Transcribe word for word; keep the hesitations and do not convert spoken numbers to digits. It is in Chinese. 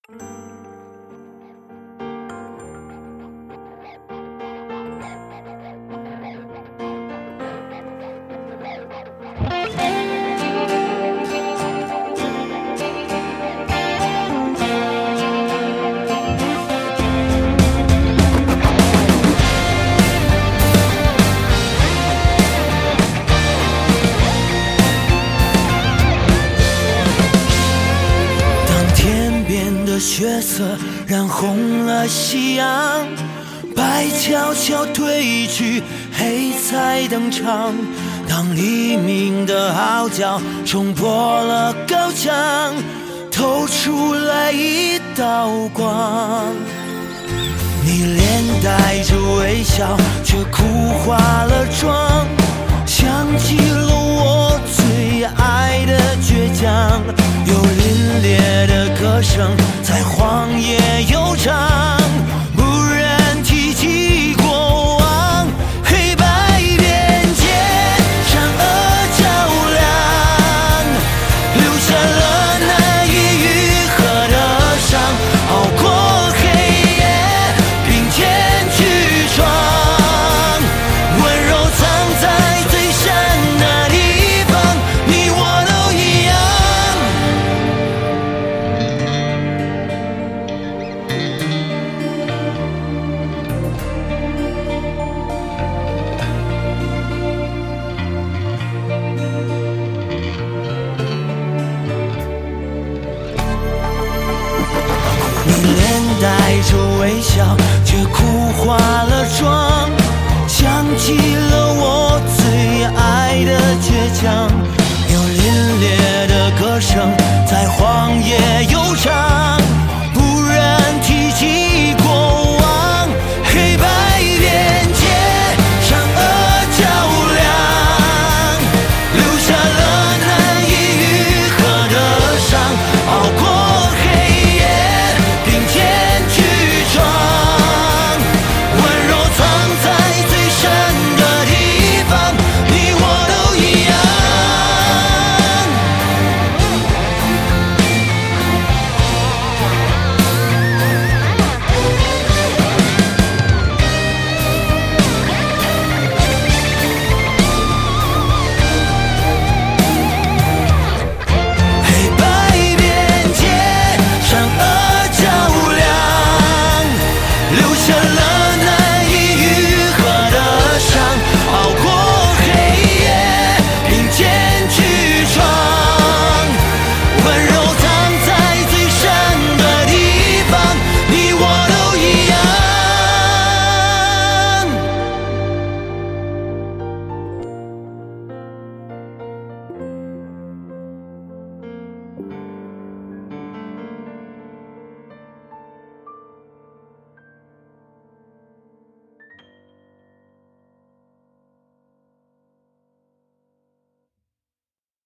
血色染红了夕阳，白悄悄褪去，黑彩登场。当黎明的号角冲破了高墙，透出来一道光。你脸带着微笑，却哭花了妆，想起了我最爱的倔强，有凛冽的歌声在荒野悠长，不忍提起过往，黑白边界善恶较量，留下了难以愈合的伤，熬过黑夜并肩去闯，温柔藏在最深的地方，你我都一样。你脸带着微笑，却哭花了妆，想起了我最爱的倔强，有凛冽的歌声